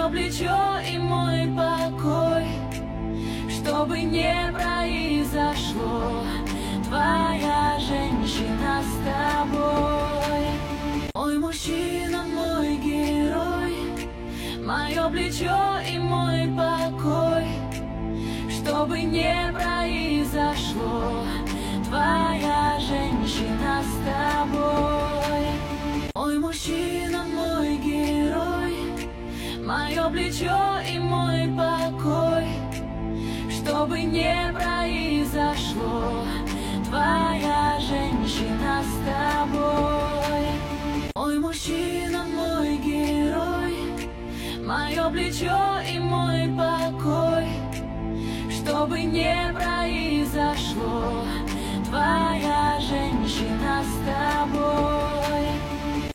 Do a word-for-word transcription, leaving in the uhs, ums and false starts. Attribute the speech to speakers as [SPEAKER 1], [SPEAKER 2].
[SPEAKER 1] мое плечо и мой покой. Что бы не произошло, твоя женщина с тобой. Мой мужчина, мой герой, мое плечо и мой покой. Что бы не произошло, твоя женщина с тобой. Мой мужчина, мой герой, мое плечо и мой покой. Что бы не произошло, твоя женщина с тобой. Мой мужчина, мой герой, мое плечо и мой покой. Что бы не произошло,